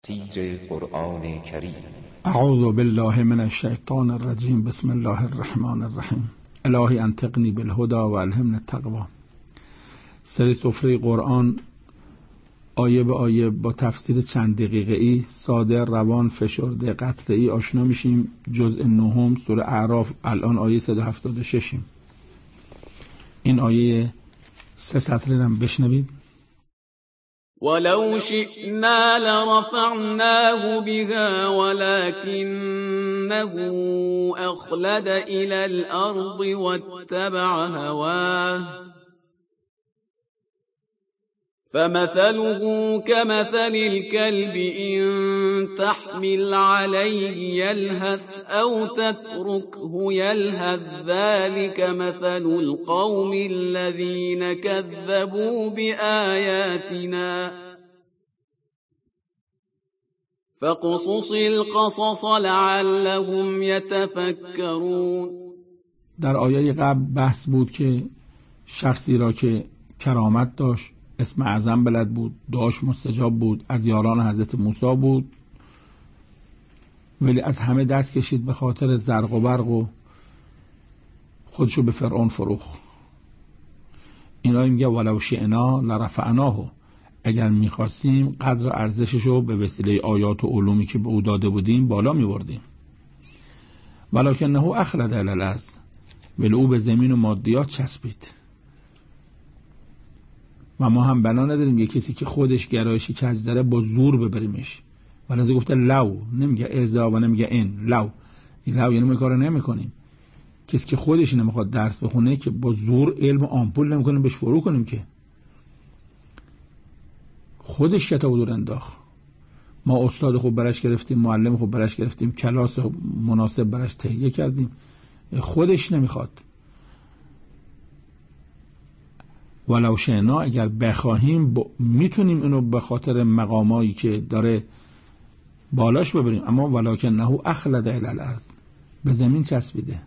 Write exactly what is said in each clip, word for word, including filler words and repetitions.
تفسیر قرآن کریم. اعوذ بالله من الشیطان الرجیم. بسم الله الرحمن الرحیم. الهی انطقنی بالهدی و الهمنی التقوی. سری سفره قرآن آیه به آیه با تفسیر چند دقیقه ای ساده، روان، فشرده، قطره ای آشنا میشیم. جزء نهم سوره اعراف، الان آیه صد و هفتاد و شش. این آیه سه سطری هم بشنوید. ولو شئنا لرفعناه بها ولكنه أخلد إلى الأرض واتبع هواه فمثله كمثل الكلب إن تحمل عليه يلهث أو تتركه يلهث ذلك مثل القوم الذين كذبوا بآياتنا فقصص القصص لعلهم يتفكرون. در آیه قبل بحث بود که شخصی را که کرامت داشت، اسم اعظم بلد بود، داشت مستجاب بود، از یاران حضرت موسی بود، ولی از همه دست کشید به خاطر زرق و برق و خودشو به فرعون فروخت. اینا میگه ولو شئنا لرفعناه، اگر میخواستیم قدر و ارزششو به وسیله آیات و علومی که به او داده بودیم بالا میبردیم. ولکنه اخلد الی الارض، ولی او به زمین و مادیات چسبید. و ما هم بنا نداریم یه کسی که خودش گرایشی کج داره با زور ببریمش. ولی گفته لو، نمیگه ازا و نمیگه این لو. این لو یعنی ما کارو نمیکنیم. کسی که خودش نمیخواد درس بخونه که با زور علم آمپول نمیکنیم بهش فرو کنیم، که خودش کتاب دور انداخت. ما استاد خوب برش گرفتیم، معلم خوب برش گرفتیم، کلاس مناسب برش تهیه کردیم، خودش نمیخواد. ولو شئنا، اگر بخواهیم ب... میتونیم اینو به خاطر مقامایی که داره بالاش ببریم، اما ولکنه اخلد الی الارض، به زمین چسبیده.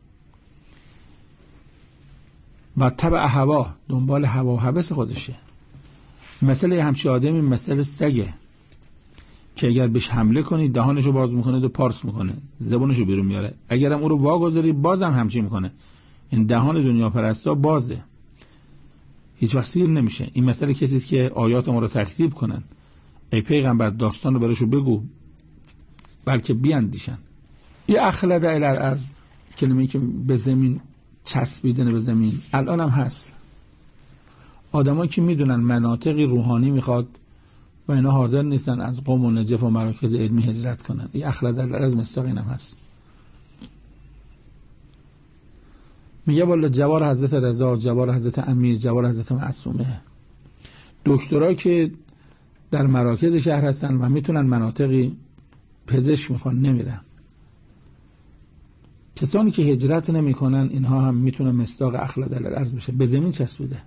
و تبع هوا، دنبال هوا و هوس خودشه. مثل یه همچی آدمی مثل سگه که اگر بهش حمله کنی دهانشو باز میکنه و پارس میکنه، زبونشو بیرون میاره. اگرم اون رو واگذاری بازم همچی میکنه. این دهان دنیا پرستا بازه، هیچ وقت سیر نمیشه. این مسئله کسی است که آیات ما رو تکذیب کنن. ای پیغمبر داستان رو براشو بگو بلکه بیاندیشن. یه اخلد الی الارض، کلمه‌ای که به زمین چسبیدن به زمین الان هم هست. آدمایی که میدونن مناطقی روحانی میخواد و اینا حاضر نیستن از قم و نجف و مراکز علمی هجرت کنن. یه اخلد الی الارض مستاق اینم هست. میگه والا جوار حضرت رضا، جوار حضرت امیر، جوار حضرت معصومه، دکترها که در مراکز شهر هستن و میتونن مناطقی پزشک میخوان نمیرن. کسانی که هجرت نمیکنن اینها هم میتونن مصداق اخلد الی الارض بشه. به زمین چسبیده.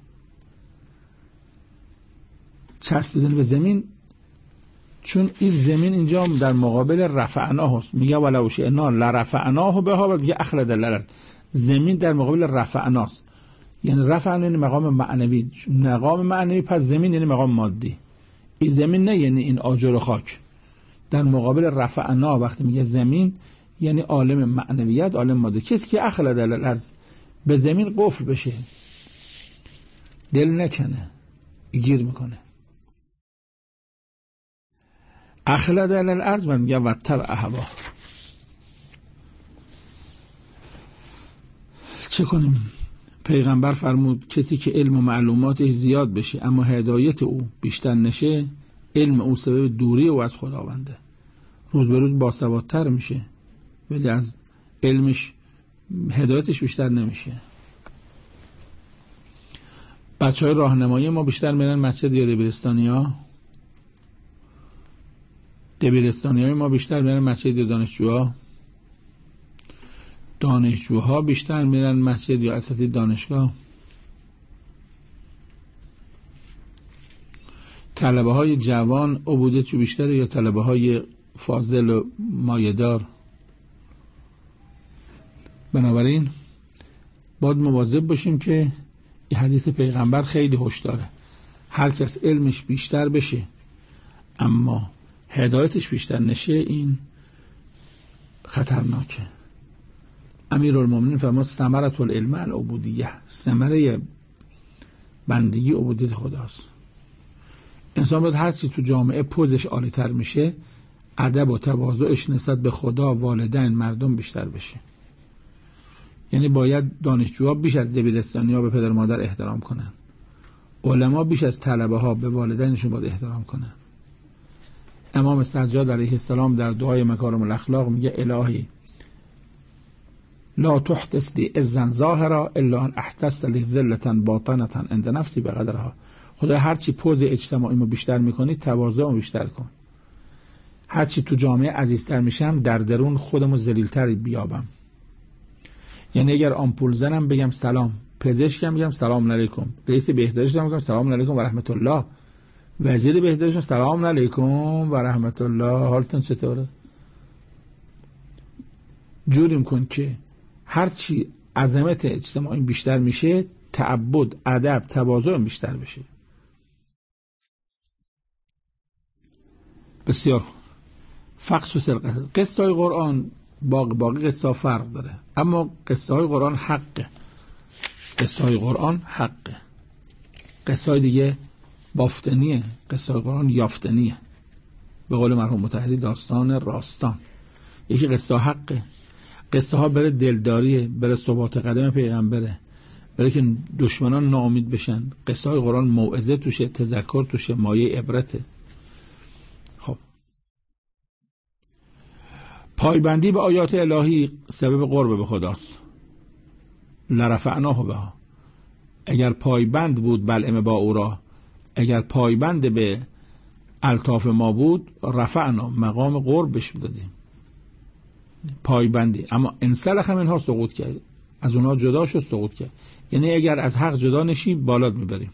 چسبیدن به زمین، چون این زمین اینجا در مقابل رفعناه هست. میگه ولو شئنا لرفعناه بها، و میگه اخلد الی الارض. زمین در مقابل رفعناست، یعنی رفعنا یعنی مقام معنوی. مقام معنوی پس زمین یعنی مقام مادی. این زمین نه یعنی این آجر و خاک. در مقابل رفعنا وقتی میگه زمین یعنی عالم معنویت، عالم مادی. کسی که اخلد الی الارض، به زمین قفل بشه، دل نکنه، گیر میکنه. اخلد الی الارض من میگه و تبع هوا. چه کنیم؟ پیغمبر فرمود کسی که علم و معلوماتش زیاد بشه اما هدایت او بیشتر نشه، علم او سبب دوری او از خداونده. روز به روز باسوادتر میشه ولی از علمش هدایتش بیشتر نمیشه. بچه های راهنمایی ما بیشتر میرن مسجد یا دبیرستانی ها. دبیرستانی های ما بیشتر میرن مسجد یا دانشجوها. دانشجوها بیشتر میرن مسجد یا اساتید دانشگاه. طلبه های جوان عبودتشو بیشتره یا طلبه های فاضل و مایه‌دار؟ بنابراین باید مواظب باشیم که این حدیث پیغمبر خیلی هشداره. هر کس علمش بیشتر بشه اما هدایتش بیشتر نشه این خطرناکه. امیرالمومنین فرمود ثمرة العلم العبودیه، ثمره بندگی عبودیت خداست. انسان باید هر چی تو جامعه پوزش عالی تر میشه، ادب و تواضعش نسبت به خدا، والدین، مردم بیشتر بشه. یعنی باید دانشجوها بیش از دبیرستانی‌ها به پدر مادر احترام کنن، علما بیش از طلبه ها به والدینشون باید احترام کنن. امام سجاد علیه السلام در دعای مکارم الاخلاق میگه الهی لا تحدث لی عزا ظاهرا الا ان احدثت لی ذلة باطنة عند نفسی بقدرها. خدا هرچی پوز اجتماعی ما بیشتر میکنی، تواضع ما بیشتر کن. هرچی تو جامعه عزیزتر میشم، در درون خودمو ذلیلتر بیابم. یعنی اگر آمپول زنم بگم سلام، پزشکم بگم سلام علیکم، رئیس بهداشت بگم سلام علیکم و رحمت الله، وزیر بهداشت سلام علیکم و رحمت الله، حالتون چطوره؟ جوریم کن که هرچی عظمت اجتماعی بیشتر میشه، تعبد، ادب، تواضع بیشتر بشه. بسیار خوب. فقصص القصص. قصه های قرآن باقی باقی قصه ها فرق داره، اما قصه های قرآن حقه. قصه های قرآن حقه. قصه های دیگه بافتنیه، قصه های قرآن یافتنیه. به قول مرحوم مطهری داستان راستان. یکی قصه ها حقه، قصه ها بره دلداریه، بره ثبات قدم پیغمبره، بره که دشمنان ناامید بشن. قصه های قرآن موعظه توشه، تذکر توشه، مایه عبرته. خب پایبندی به آیات الهی سبب قرب به خداست. لرفعناه بها. اگر پایبند بود بلعم با او را، اگر پایبند به الطاف ما بود، رفعنا، مقام قرب بهش دادیم. پایبندی. اما انسلخ منها سقوط کرد، از اونها جدا شد، سقوط کرد. یعنی اگر از حق جدا نشی بالات میبریم.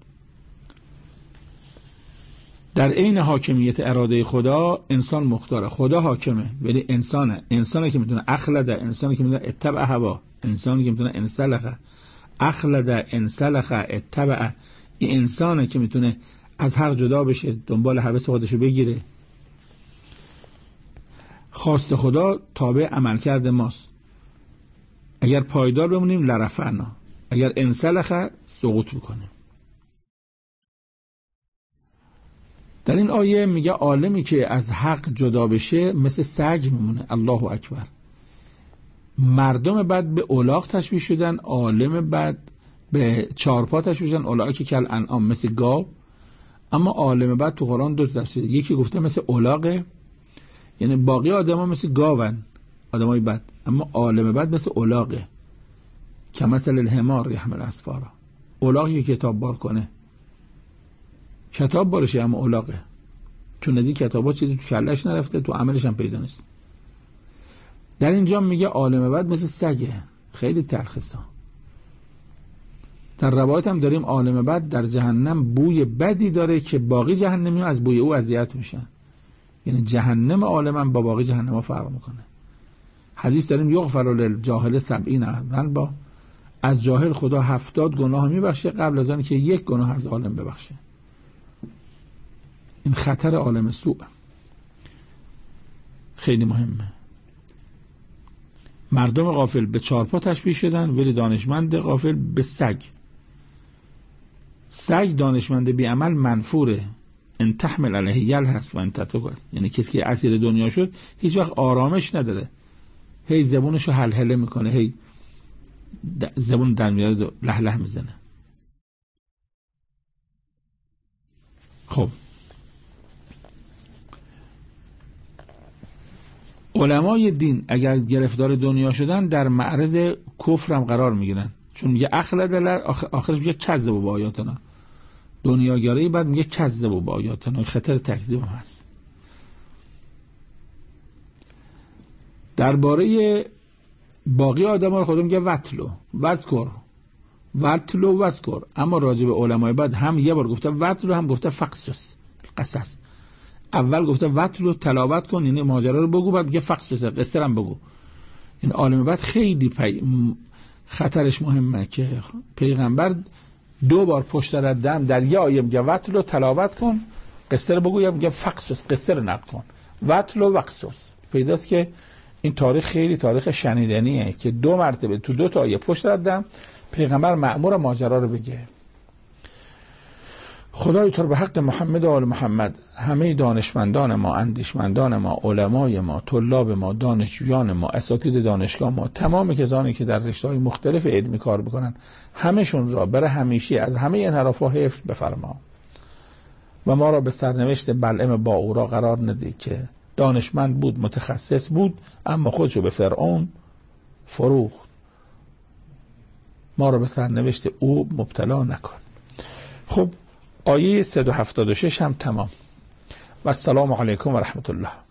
در عین حاکمیت اراده خدا انسان مختاره، خدا حاکمه ولی انسانه. انسانی که میتونه اخلده، انسانی که میتونه اتبع هوا، انسانی که میتونه انسلخه، اخلده، انسلخه، اتبع. این انسانه که میتونه از حق جدا بشه، دنبال هوس خودشو بگیره. خواست خدا تابع عمل کرده ماست. اگر پایدار بمونیم لرفعنا، اگر انسلخه سقوط بکنیم. در این آیه میگه عالمی که از حق جدا بشه مثل سگ میمونه. الله اکبر. مردم بد به الاغ تشبیه شدن، عالم بد به چارپا تشبیه شدن، الاغ که کل انعام مثل گاو. اما عالم بد تو قرآن دو تا تفسیر، یکی گفته مثل الاغه، یعنی باقی آدما مثل گاون، آدمای بد، اما عالم بد مثل الاغه که مثل الحمار یحمل اسفارا. الاغی که کتاب بار کنه، کتاب بارشه اما الاغه، چون از این کتابا چیزی تو کلش نرفته، تو عملش هم پیدا نیست. در اینجا میگه عالم بد مثل سگه. خیلی تلخیصا. در روایت هم داریم عالم بد در جهنم بوی بدی داره که باقی جهنمی ها از بوی او اذیت میشن. یعنی جهنم عالم هم با باقی جهنم ها فرق میکنه. حدیث داریم یغفر للجاهل سبعین ذنبا، از جاهل خدا هفتاد گناه میبخشه قبل از آن که یک گناه از عالم ببخشه. این خطر عالم سوء خیلی مهمه. مردم غافل به چارپا تشبیه شدن ولی دانشمند غافل به سگ. سگ دانشمند بی عمل منفوره. ان تحمل علیه یلهث و ان تترکه، یعنی کسی که اسیر دنیا شد هیچ وقت آرامش نداره، هی زبونشو هلهله میکنه، هی زبون در میاره له له میزنه. خب علمای دین اگر گرفتار دنیا شدن در معرض کفر هم قرار میگیرن، چون میگه اخلدلر آخرش میگه کذب با آیاتنا، دنیاگرایی، بعد میگه کذب با آیاتنا، خطر تکذیب هم هست. درباره باقی آدم ها خدا میگه وتلو وذکر وتلو وذکر، اما راجع به علمای بعد هم یه بار گفته وتلو هم گفته فقصص قصص. اول گفته وتلو تلاوت کن، یعنی ماجرا رو بگو، بعد میگه فقصص قصه هم بگو. این عالم بعد خیلی پی... خطرش مهمه که پیغمبر دو بار پشت سر دم در یه آیه میگه وتلو تلاوت کن، قصه رو بگویم، میگم فقصص، قصه رو نقل کن. وتل و وقصص. پیداست که این تاریخ خیلی تاریخ شنیدنیه که دو مرتبه تو دو تا آیه پشت ردم پیغمبر مأمور ماجرا رو بگه. خدای تو به حق محمد و آل محمد همه دانشمندان ما، اندیشمندان ما، علمای ما، طلاب ما، دانشجویان ما، اساتید دانشگاه ما، تمام کسانی که در رشته‌های مختلف علمی کار میکنن، همشون را برای همیشه از همه انحراف‌ها حفظ بفرما و ما را به سرنوشت بلعم باورا قرار نده که دانشمند بود، متخصص بود، اما خودشو به فرعون فروخت. ما را به سرنوشت او مبتلا نکن. خب آیه صد و هفتاد و شش هم تمام. و السلام علیکم و رحمت الله.